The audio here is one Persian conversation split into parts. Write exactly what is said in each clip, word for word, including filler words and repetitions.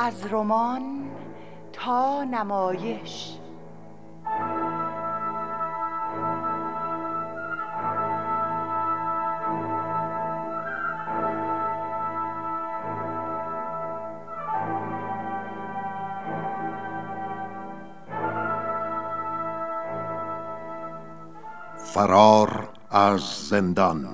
از رمان تا نمایش. فرار از زندان.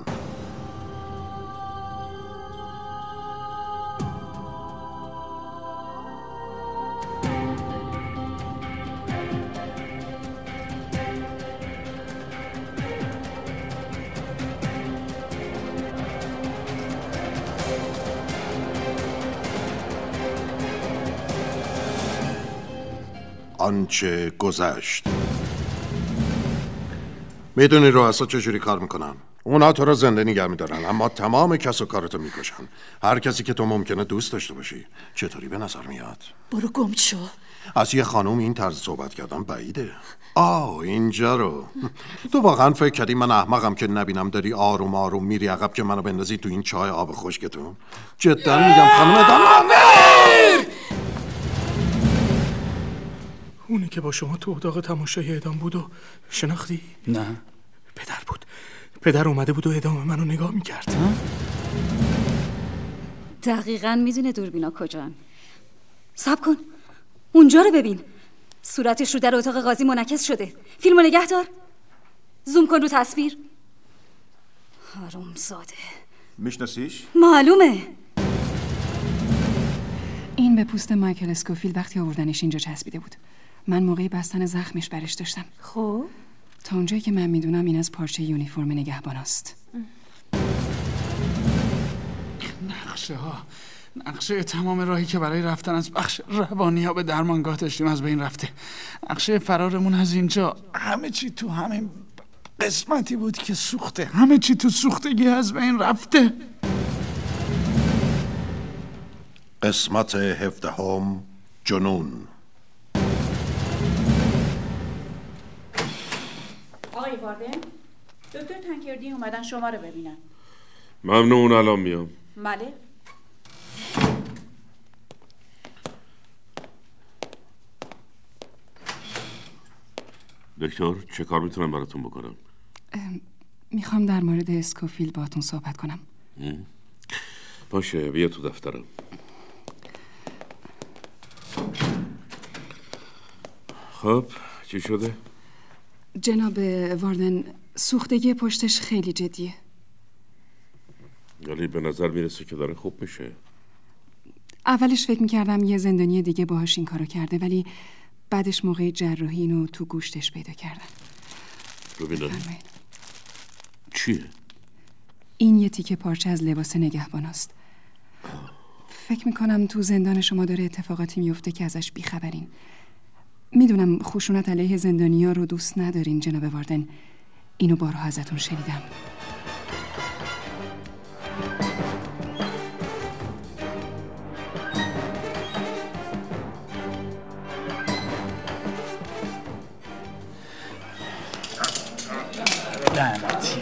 آنچه گذشت. میدونی رؤسا چجوری کار میکنن؟ اونا تو رو زنده نگه میدارن اما تمام کس و کارتو میکشن. هر کسی که تو ممکنه دوست داشته باشی. چطوری به نظر میاد؟ برو گم شو. از یه خانوم این طرز صحبت کردن بعیده. آه اینجا رو تو واقعا فکر کردی من احمقم که نبینم داری آروم آروم میری عقب که منو بندازی تو این چای آب خشکتون؟ جدا میگم خانم دامنر. اونی که با شما تو اتاق تماشای اعدام بود و شناختی؟ نه. پدر بود. پدر اومده بود و اعدام منو نگاه میکرد. دقیقاً میدونه دوربینا کجان. صبر کن، اونجا رو ببین. صورتش رو در اتاق قاضی منعکس شده. فیلمو نگه دار. زوم کن رو تصویر. حرومزاده. میشناسیش؟ معلومه. این به پوست مایکل اسکوفیلد وقتی آوردنش اینجا چسبیده بود. من موقعی بستن زخمش برش داشتم. خب تا اونجایی که من میدونم این از پارچه یونیفرم نگهباناست. نقشه ها نقشه تمام راهی که برای رفتن از بخش روانی ها به درمانگاه داشتیم از بین رفته. نقشه فرارمون از اینجا. همه چی تو همین قسمتی بود که سوخته. همه چی تو سوختگی از بین رفته. قسمت هفدهم، جنون. آقای واردن، دکتر تنکردی اومدن شما رو ببینن. ممنون، الان میام. بله. دکتر چه کار میتونم براتون بکنم؟ میخوام در مورد اسکوفیلد باهاتون صحبت کنم. باشه، بیا تو دفترم. خب چی شده؟ جناب واردن، سوختگی پشتش خیلی جدیه. ولی به نظر میرسه که داره خوب میشه. اولش فکر میکردم یه زندانی دیگه باهاش این کارو کرده، ولی بعدش موقع جراحی اینو تو گوشتش پیدا کردن. ببینم چیه؟ این یه تیکه پارچه از لباس نگهباناست. فکر میکنم تو زندان شما داره اتفاقاتی میفته که ازش بیخبرین. میدونم خشونت علیه زندانیا رو دوست ندارین جناب واردن. اینو بارها ازتون شنیدم. لعنتی.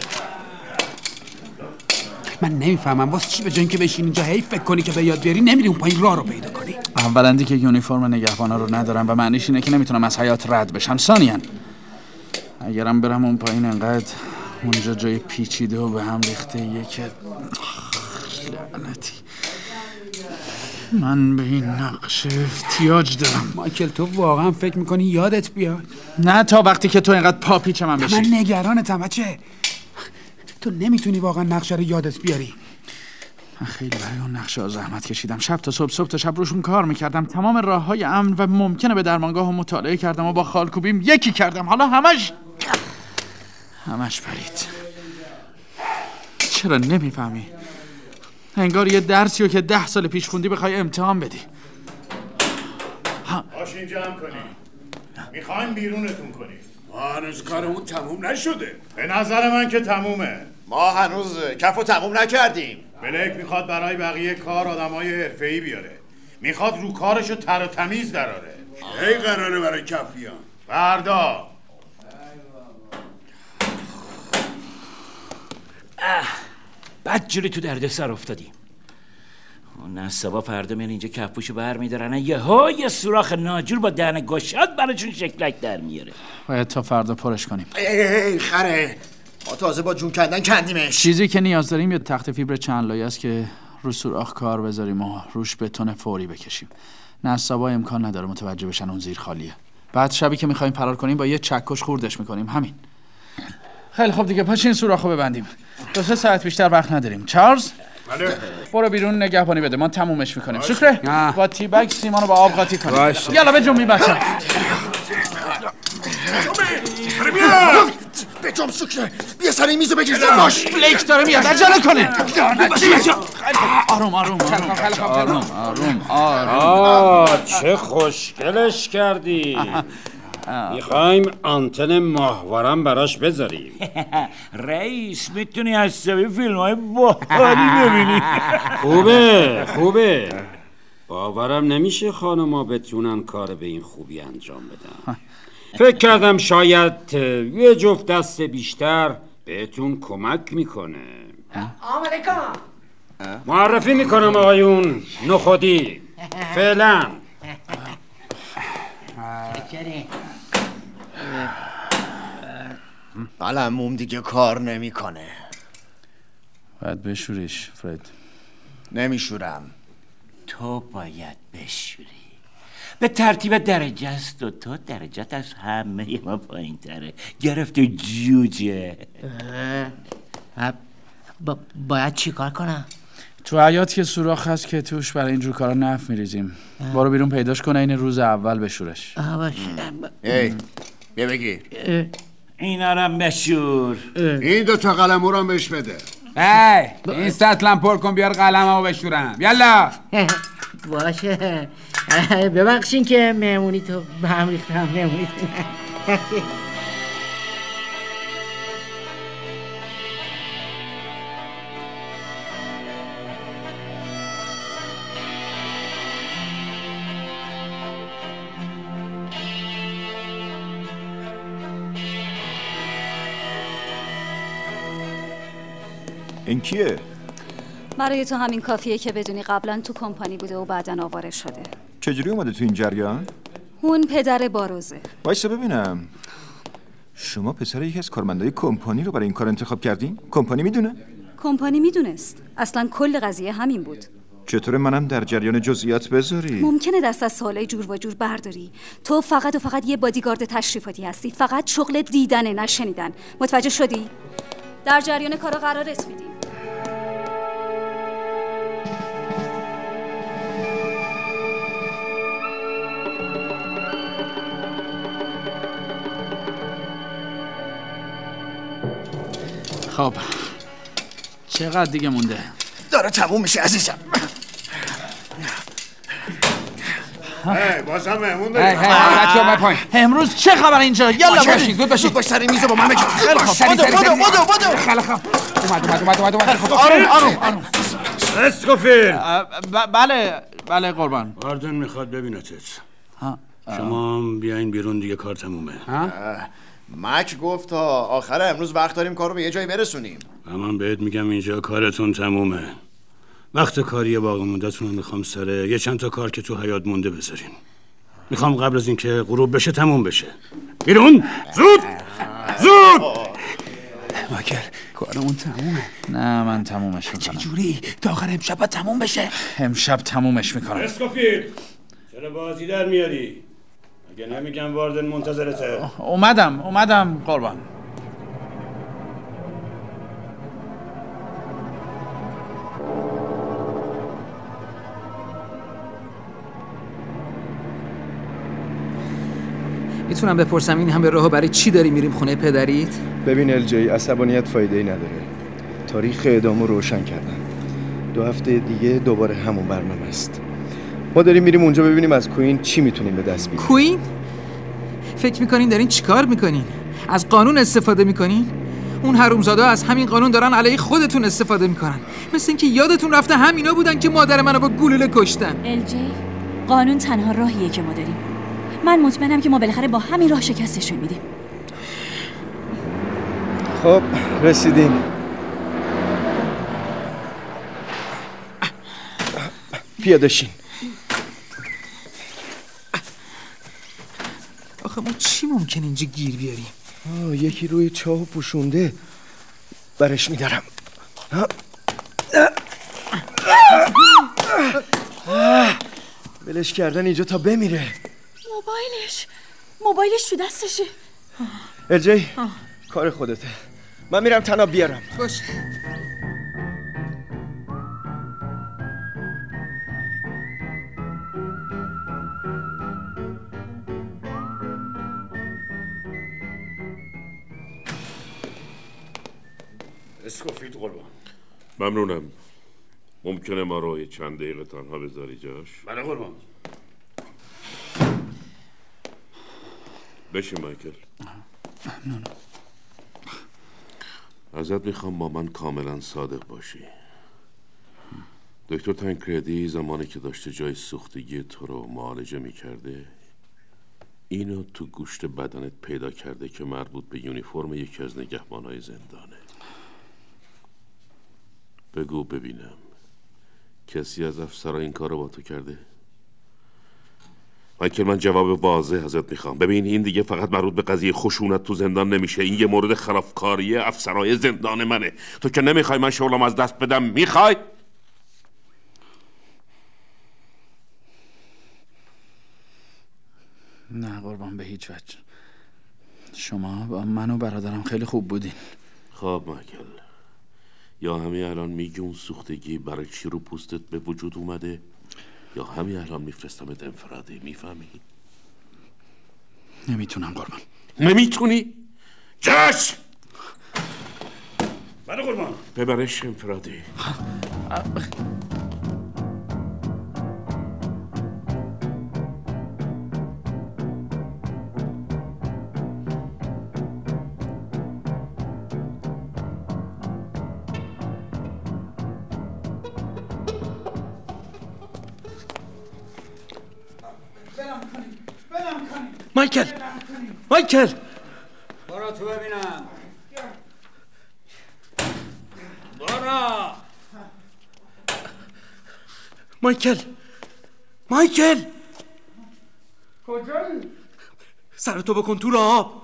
من نمیفهمم واسه چی به جای اینکه بشین اینجا هی فکر کنی که به یاد بیاری نمیری اون پایین راه رو پیدا کنی. اولا که یونیفرم نگهبانا رو ندارم و معنیش اینه که نمیتونم از حیات رد بشم. ثانیاً اگرم برم اون پایین انقدر اونجا جای پیچیده و به هم ریخته یه که لعنتی. من به این نقشه احتیاج دارم. مایکل تو واقعا فکر میکنی یادت بیاد؟ نه تا وقتی که تو اینقدر پا پیچ من بشی. من نگرانتم بچه. تو نمیتونی واقعا نقشه رو یادت بیاری. من خیلی برای اون نقشه ها زحمت کشیدم. شب تا صبح صبح تا شب روشون کار میکردم. تمام راه های امن و ممکنه به درمانگاه رو مطالعه کردم و با خالکوبیم یکی کردم. حالا همش همش پرید. چرا نمیفهمی؟ انگار یه درسیو که ده سال پیش خوندی بخوای امتحان بدی. باشین جمع کنی. میخوایم بیرونتون کنیم. ما هنوز کارمون تموم نشده. به نظر من که تمومه. ما هنوز کفو تموم نکردیم. بلک میخواد برای بقیه کار آدمای حرفه‌ای بیاره. میخواد رو کارشو تر و تمیز دراره. هی قراره برای کف بیان. فردا. اه بدجوری تو درد سر افتادیم. نصابا فردا میان اینجا کفپوشو برمیدارن یه ها یه سوراخ ناجور با دهن گشاد براشون شکلک در میاره. باید تا فردا پرش کنیم. ای خره ما تازه با جون کندن کندیمش. چیزی که نیاز داریم یه تخت فیبر چند لایه است که رو سوراخ کار بذاریم و روش بتون فوری بکشیم. نصابا امکان نداره متوجه بشن اون زیر خالیه. بعد شبی که میخوایم فرار کنیم با یه چکش خوردش میکنیم. همین. خیلی خب دیگه پاشین سوراخو ببندیم. دو سه ساعت بیشتر وقت نداریم. چارلز بله. برو بیرون نگهبانی بده، ما تمومش میکنیم. شکره با تی بگ سیمانو با آب قاطی کنیم. یالا بجنبیم بچه‌ها. بجنب شکره. بیا سر این میزو بگیر باش. بلیک داره میاد. عجله کنه. آروم آروم آروم آروم آروم. آه چه خوشگلش کردی. میخوایم آنتن ماهوارم براش بذاریم. رئیس میتونی از سوی فیلم های باحالی ببینی. خوبه خوبه. باورم نمیشه خانما بتونن کار به این خوبی انجام بدن. فکر کردم شاید یه جفت دست بیشتر بهتون کمک میکنه. معرفی میکنم آقایون نخودی. فعلا قلموم دیگه کار نمیکنه. باید بشوریش فرد. نمیشورم. تو باید بشوری. به ترتیب درجه است و تو درجت از همه ما پایین تره. گرفته جوجه. با باید چی کار کنم؟ تو حیات یه سوراخ هست که توش برای اینجور کارا نف میریزیم. برو بیرون پیداش کنه این روز اول بشورش. ای بیا بگیر. اینا رو بشور. این دو تا قلمو رو بهش بده. ای این سطلم پر کن بیار قلممو بشورم. یالا. باشه. ببخشین که مهمونی تو به هم ریختم. مهمونی تو این کیه؟ برای تو همین کافیه که بدونی قبلا تو کمپانی بوده و بعدن آواره شده. چجوری اومده تو این جریان؟ اون پدر باروزه. وایسا ببینم. شما پسر یکی از کارمندای کمپانی رو برای این کار انتخاب کردین؟ کمپانی میدونه؟ کمپانی میدونست. اصلا کل قضیه همین بود. چطوره منم در جریان جزئیات بذاری؟ ممکنه دست از سوالای جور و جور برداری. تو فقط و فقط یه بادیگارد تشریفاتی هستی. فقط شغل دیدنه نه شنیدن. متوجه شدی؟ در جریان کارا قرارت میدیم. خب چقدر دیگه مونده؟ داره تموم میشه عزیزم. هی بازم مهمون داریم. هی هی بچه‌ها من پایین. امروز چه خبر اینجا؟ یالا باشید زود باشید. باش سر این میز با من بگیر. خیلی خوب. بدو بدو بدو بدو. خیلی خوب. اومد اومد اومد اومد. آروم آروم آروم. اسکوفیل. بله بله قربان. واردن میخواد ببینتت. شما بیاین بیرون دیگه کار تمومه. مک گفت تا آخر امروز وقت داریم کارو به یه جایی برسونیم. من بهت میگم اینجا کارتون تمومه. وقت کاری باقی مونده‌تون رو میخوام سر یه چند تا کار که تو حیاط مونده بذارین. میخوام قبل از اینکه غروب بشه تموم بشه. بیرون زود زود. ماکل کارمون تمومه. نه من تمومش میکنم. چجوری؟ تا آخر امشب باید تموم بشه. امشب تمومش میکنم. اسکوفیل چرا بازی در میاری؟ اگه نمیگم واردن منتظرته. اومدم اومدم قربان. میتونم بپرسم این همه راهو برای چی داری میریم خونه پدریت؟ ببین ال جی عصبانیت فایده ای نداره. تاریخ اعدامو روشن کردن. دو هفته دیگه دوباره همون برنامه است. ما داریم میریم اونجا ببینیم از کوین چی میتونیم به دست بیاریم. کوین؟ فکر میکنین دارین چیکار میکنین؟ از قانون استفاده میکنین؟ اون حرومزاده از همین قانون دارن علیه خودتون استفاده میکنن. مثل اینکه یادتون رفته همینا بودن که مادر منو با گلوله کشتن. ال جی قانون تنها راهیه که ما داریم. من مطمئنم که ما بالاخره با همین راه شکستشون میدیم. خب رسیدیم. پیاده شین. آخه ما چی ممکن اینجا گیر بیاریم؟ آه یکی روی چاه پوشونده، برش میدارم. ولش کردن اینجا تا بمیره. موبایلش موبایلش تو دستشه. الجی کار خودته، من میرم تناب بیارم. باش. اسکوفیلد قربان. ممنونم. ممکنه ما رو یه چند دقیقه تنها بذاری جاش؟ بله قربان. بشین مایکل. ممنونم. ازت میخوام با من کاملا صادق باشی. دکتر تانکردی زمانی که داشته جای سوختگی تو رو معالجه میکرده اینو تو گوشت بدنت پیدا کرده که مربوط به یونیفرم یکی از نگهبانای زندانه. بگو ببینم کسی از افسرها این کار رو با تو کرده؟ مایکل من جواب واضح ازت میخوام. ببین این دیگه فقط مربوط به قضیه خشونت تو زندان نمیشه، این یه مورد خلافکاری افسرهای زندان منه. تو که نمیخوای من شغلم از دست بدم، میخوای؟ نه قربان به هیچ وجه. شما با من و برادرم خیلی خوب بودین. خب مایکل، یا همین الان میگی اون سوختگی برای چی رو پوستت به وجود اومده یا همین الان میفرستمت انفرادی. میفهمی؟ نمیتونم قربان. نمیتونی؟ جاش بله قربان. ببرش انفرادی. مایکل مایکل برو تو ببینم. برو. مایکل مایکل کجایی؟ سرتو بکن تو آب.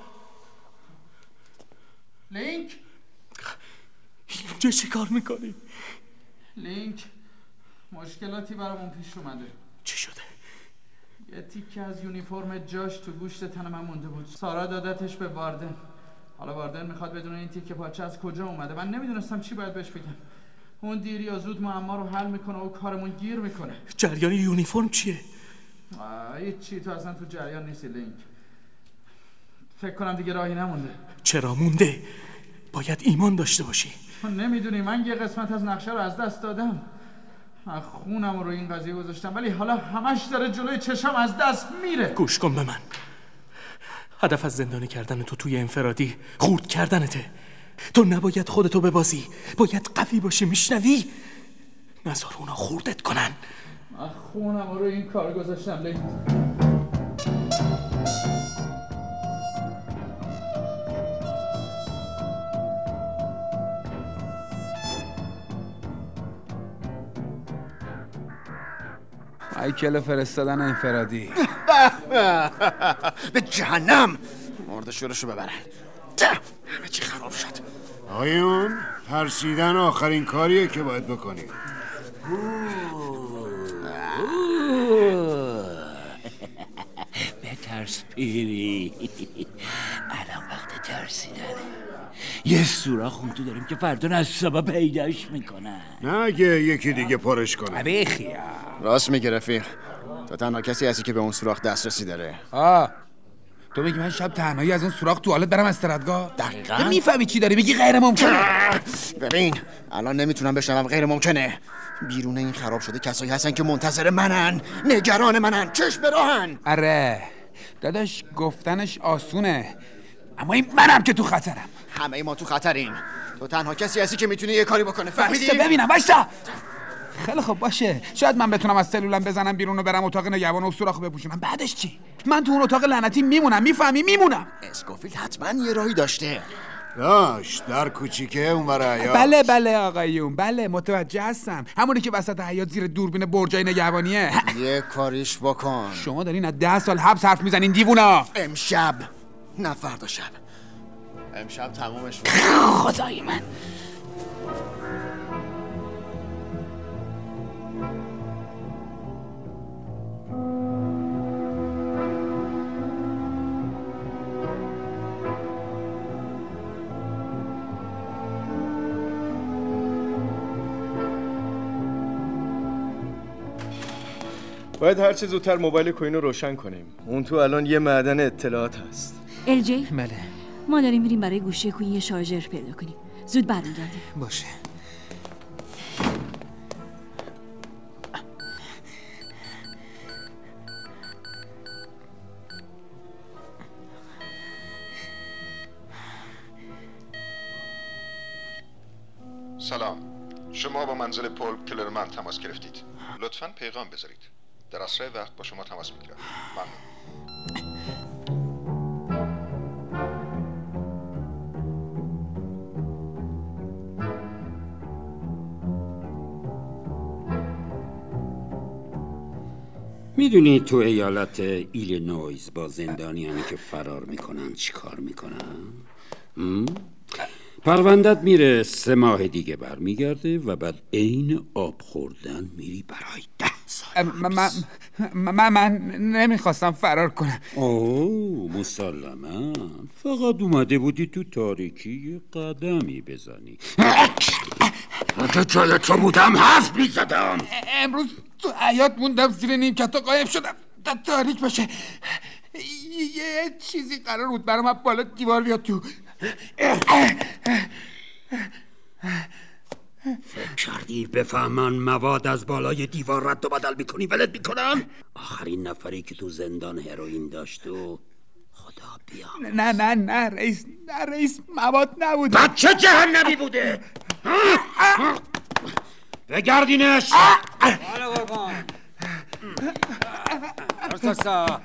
لینک اینجا چی کار میکنی؟ لینک مشکلاتی برامون پیش اومده. چی شده؟ یه تیکه از یونیفرم جاش تو گوشت تن من مونده بود. سارا دادتش به واردن. حالا واردن میخواد بدون این تیکه پاچه از کجا اومده. من نمیدونستم چی باید بهش بگم. اون دیر یا زود معما رو حل میکنه و کارمون گیر میکنه. جریان یونیفرم چیه؟ هیچ چی، تو اصلا تو جریان نیستی لینک. فکر کنم دیگه راهی نمونده. چرا مونده؟ باید ایمان داشته باشی. نمیدونی من یه قسمت از نقشه رو از دست دادم. من خونم رو این قضیه گذاشتم ولی حالا همش داره جلوی چشم از دست میره. گوش کن به من. هدف از زندانی کردن تو توی انفرادی خورد کردنته. تو نباید خودتو ببازی، باید قوی باشی. میشنوی؟ نذار اونا خوردت کنن. من خونم رو این کار گذاشتم لینک. مایکل فرستادن انفرادی. به جهنم. مرد شورشو ببرن. همه چی خراب شد. آقایون ترسیدن آخرین کاریه که باید بکنیم. بترس پیری. الان وقت ترسیدنه. یه سوراخ اون تو داریم که فردا نصابا پیداش میکنن. نه اگه یکی دیگه پرش کنه. بخیال. راست میگه رفیق. تو تنها کسی هستی که به اون سوراخ دسترسی داره. آه تو میگی من شب تنهایی از اون سوراخ توالت برم استراحتگاه؟ دقیقاً. تو میفهمی چی داری میگی غیر ممکنه. ببین الان نمیتونم بشنوم غیر ممکنه. بیرون این خراب شده کسایی هستن که منتظر منن، نگران منن، چشم به راهن. آره داداش گفتنش آسونه اما این منم که تو خطرم. همه ما تو خطریم. تو تنها کسی هستی که میتونی یه کاری بکنه. فهمیدی؟ بایستا ببینم بایستا. خیلی خوب باشه، شاید من بتونم از سلولم بزنم بیرون و برم اتاق نگهبان و سوراخو بپوشونم. بعدش چی؟ من تو اون اتاق لعنتی میمونم. میفهمی؟ میمونم. اسکوفیلد حتما یه راهی داشته. داشت در کوچیکه اونور حیاط. بله بله آقایون، بله متوجه هستم. همونی که وسط حیاط زیر دوربین برجای نگهبانیه. یه کاریش بکن. شما دارین از ده سال حبس حرف میزنین دیوونا. امشب نه فردا شب. امشب تمومش. خدای من. باید هر چه زودتر موبایل کوین رو روشن کنیم. اون تو الان یه معدن اطلاعات هست. ال جی؟ بله. ما داریم میریم برای گوشی کوین یه شارژر پیدا کنیم. زود برمیگردیم. باشه. سلام، شما با منزل پل کلرمن تماس گرفتید. لطفاً پیغام بذارید. در اسرع وقت با شما تماس میگیرم. ممنون. میدونی تو ایالت ایلینویز با زندانیانی که فرار میکنن چی کار میکنن؟ پروندت میره سه ماه دیگه برمیگرده و بعد عین آب خوردن میری برای ده سال. من من من نمیخواستم فرار کنم. اوه مسلما، فقط اومده بودی تو تاریکی قدمی بزنی. اگه جای تو بودم حرف میزدم. امروز تو حیاط موندم، زیر نیمکت قایم شدم تا تاریک بشه. یه چیزی قرار بود برام از بالا دیوار بیاد تو. فکر کردی بفهمن مواد از بالای دیوار رد و بدل میکنی ولت میکنم؟ آخرین نفری که تو زندان هروئین داشت و خدا بیا. نه نه نه رئیس، نه رئیس، مواد نبوده. بچه جهنمی بوده. بگردینش. حالا قربان ارساسا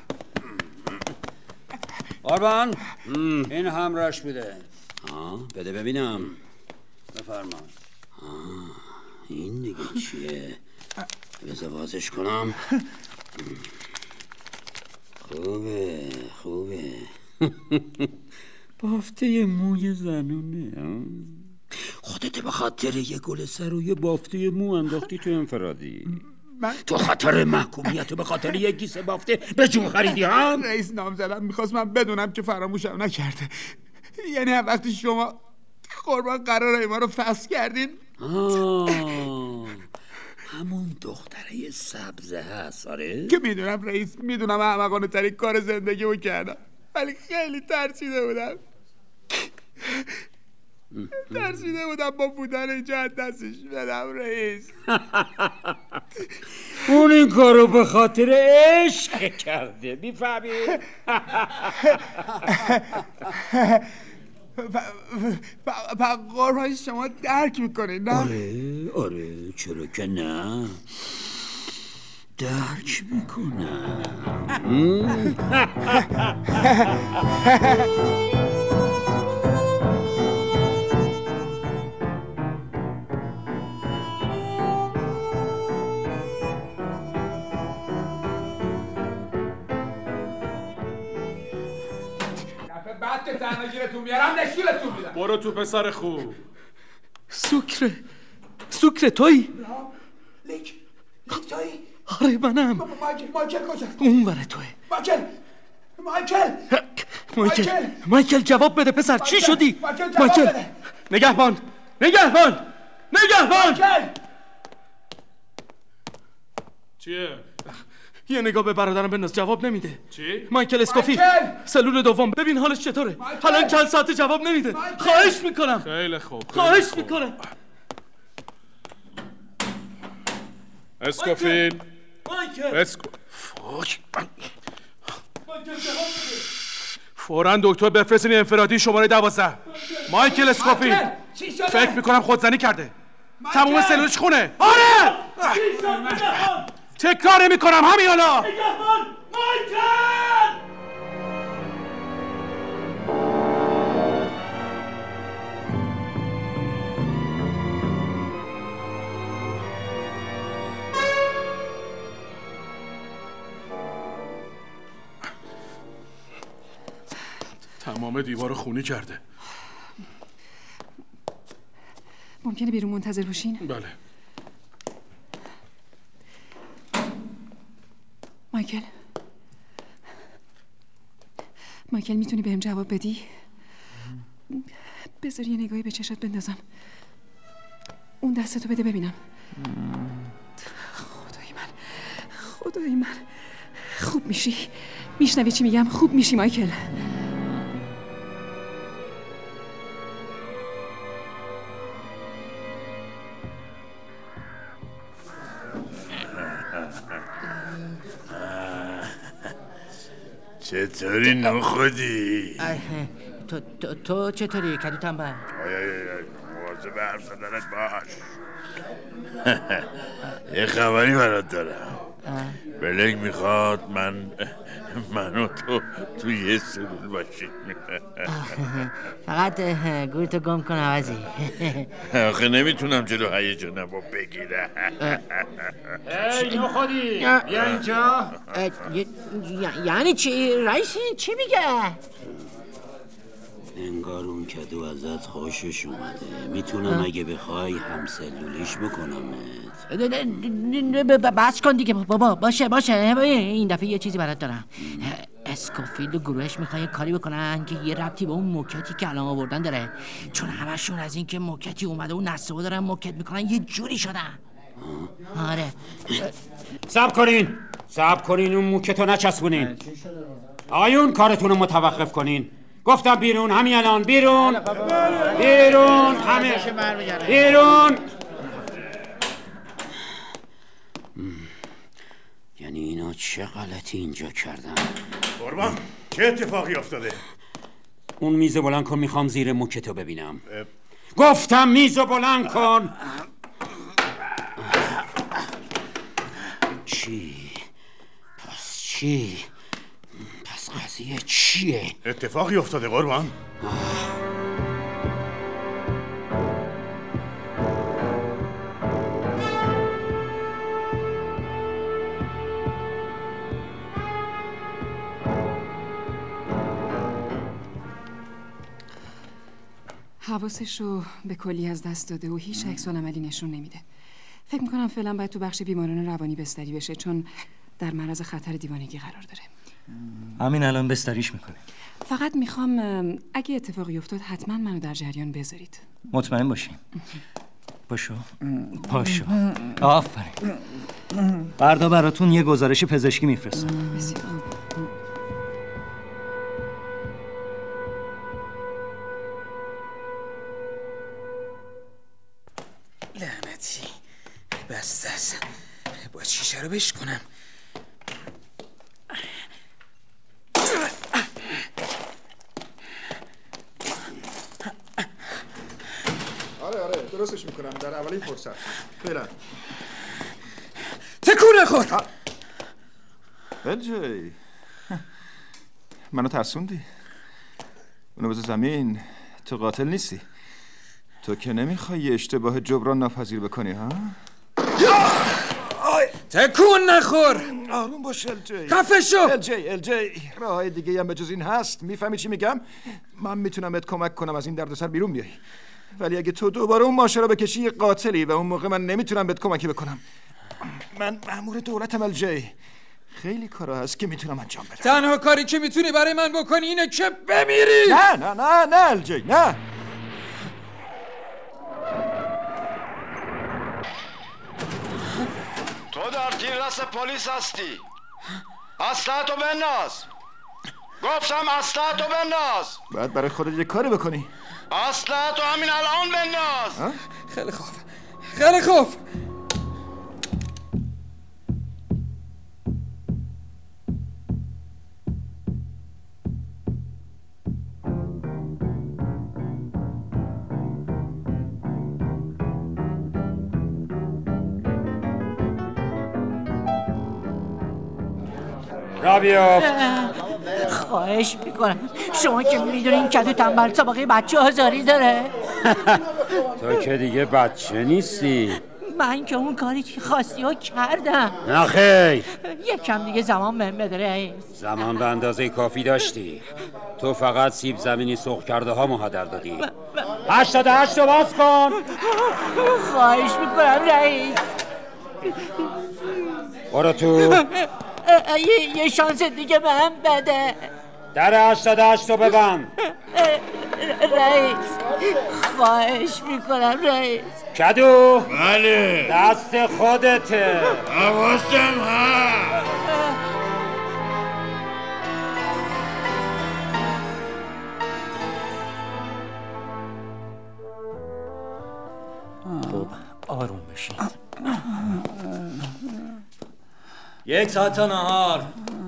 قربان این همراهش بوده. آه بده ببینم. بفرما. آه این دیگه چیه؟ بذار بازش کنم. خوبه خوبه. بافته موی زنونه. خودت به خاطر یه گل سر و یه بافته مو انداختی تو انفرادی. من تو خاطر محکومیت به خاطر یک گیسه بافته به جون خریدی ها؟ رئیس نامزدم میخواست من بدونم که فراموشم نکرده. یعنی وقتی شما قربان قراره ما رو فصل کردین. آه همون دختره سبزه هست. آره که میدونم رئیس، میدونم احمقانه ترین کار زندگیمو کردم، ولی خیلی ترسیده بودم. ترسیده بودم با بودن اینجا از دستش بدم رئیس. اون این کارو به خاطر عشق کرده، میفهمی؟ قربان شما درک میکنید نه؟ آره آره چرا که نه، درک میکنم. بعد که تنهاگیرتون میارم نشولتون میدم. برو تو پسر خوب. سوکره سوکره تویی؟ لیک لیک تویی؟ آره منم. مایکل مایکل کجاست؟ اون وره توه. مایکل مایکل مایکل مایکل جواب بده پسر. چی شدی؟ مایکل نگهبان نگهبان نگهبان. مایکل چیه؟ یه نگاه به برادرم بنداز، جواب نمیده. چی؟ مایکل اسکوفی سلول دوم، ببین حالش چطوره. حالا چند ساعت جواب نمیده. خواهش میکنم. خیلی خوب خواهش میکنم. اسکوفیل مایکل اسکو فوک مایکل جواب بده. فوراً دکتر بفرستین انفرادی شماره دوازده. مایکل اسکوفیل فکر میکنم خودزنی کرده. تموم سلولش خونه. آره تکرار نمی کنم همین حالا. نگهبان مایکل. تمام دیوار خونی کرده. ممکنه بیرون منتظر باشین؟ بله. مایکل مایکل میتونی بهم جواب بدی؟ بذار یه نگاهی به چشات بندازم. اون دستتو بده ببینم. خدای من خدای من خوب میشی. میشنوی چی میگم؟ خوب میشی مایکل. چطوری نخودی؟ تو, تو, تو چطوری کدو تنبل؟ آی آی آی مواظب حرف زدنت باش. یه خبری برات دارم. بلک میخواد من من و تو توی یه سلول باشیم. فقط گویتو گم کن عوضی. آخه نمیتونم جلو هیجانم رو بگیرم. ای نخودی بیا اینجا. یعنی چی؟ رئیس چی میگه؟ انگار اون کدو ازت خوشش اومده. میتونم اگه بخوای همسلولیش بکنمت. بس کن دیگه بابا. باشه باشه این دفعه یه چیزی برات دارم. اسکوفیلد و گروهش میخوان یه کاری بکنن که یه ربطی به اون موکتی که الان آوردن داره. چون همشون از این که موکتی اومده و نصبه دارن موکت میکنن یه جوری شدن. آره صبر کنین صبر کنین اون موکتو نچسبونین. آقایون کارتون رو متوقف کنین. گفتم بیرون همین الان. بیرون بیرون همه بیرون. یعنی اینا چه غلطی اینجا کردن؟ قربان چه اتفاقی افتاده؟ اون میز بلند کن. میخوام زیر موکتو ببینم. گفتم میز بلند کن. چی؟ پس چی؟ پس قضیه چیه؟ اتفاقی افتاده قربان. حواسش رو به کلی از دست داده و هیچ عکس العملی نشون نمیده. فکر میکنم فعلا باید تو بخش بیماران روانی بستری بشه چون در معرض خطر دیوانگی قرار داره. همین الان بستریش میکنه. فقط میخوام اگه اتفاقی افتاد حتما منو در جریان بذارید. مطمئن باشین. باشو پاشو. آفرین. فردا براتون یه گزارش پزشکی میفرستم. بسیار. لعنتی بسته است. باید شیشه رو بشکنم. آره آره درستش میکنم در اولی فرصت. فعلا تکون نخور. الجی منو ترسوندی. اونو بذار زمین. تو قاتل نیستی. تو که نمیخوای یه اشتباه جبران ناپذیر بکنی ها؟ تکون نخور. آروم باش الجی. خفه شو. الجی الجی راههای دیگه هم به جز این هست. میفهمی چی میگم؟ من میتونم بهت کمک کنم از این دردسر بیرون بیای. ولی اگه تو دوباره اون ماشه رو بکشی یه قاتلی و اون موقع من نمیتونم بهت کمکی بکنم. من مأمور دولتم الجی. خیلی کارا هست که میتونم انجام بدم. تنها کاری که میتونی برای من بکنی اینه که بمیری. نه نه نه نه الجی نه. تو در تیررس پلیس هستی. اسلحه‌تو بنداز. گفتم اسلحه‌تو بنداز. باید برای خودت یه کاری بکنی. اسلحه‌تو همین الان بنداز. خیلی خوب خیلی خوب. را بیافت. خواهش میکنم شما که میدونین کدو تنبل سابقه بچه آزاری داره. تو که دیگه بچه نیستی. من که اون کاری که خواستی ها کردم. نه خیر، یک کم دیگه زمان بهم بده رئیس. زمان به اندازه کافی داشتی. تو فقط سیب زمینی سرخ کرده ها مهدر دادی. هشتاد هشت رو باز کن. خواهش میکنم رئیس. برو تو. یه شانس دیگه بهم بده. در هشتاد هشت رو ببند. رئیس خواهش میکنم رئیس. کدو. بله دست خودته. حواسم هست. خب آروم بشید. یک ساعت تا نهار.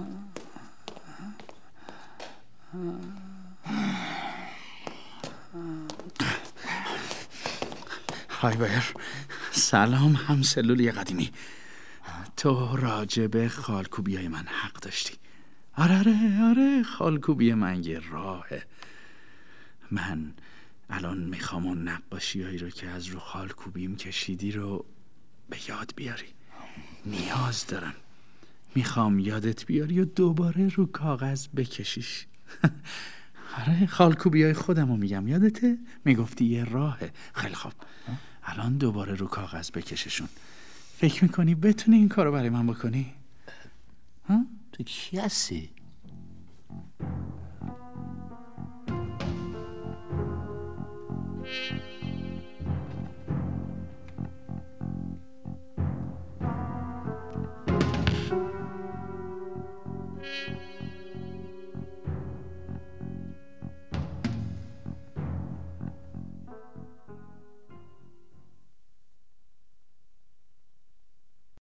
هایبر سلام هم سلولی قدیمی. تو راجب خالکوبی های من حق داشتی. آره آره آره خالکوبی من یه راهه. من الان میخوام اون نقاشی هایی رو که از رو خالکوبیم کشیدی رو به یاد بیاری. نیاز دارم. میخوام یادت بیاری و دوباره رو کاغذ بکشیش. آره خالکوبی های خودم رو میگم، یادته؟ میگفتی یه راهه. خیلی خوب، الان دوباره رو کاغذ بکششون. فکر میکنی بتونی این کارو برای من بکنی؟ ها؟ تو کی هستی؟ Thank you.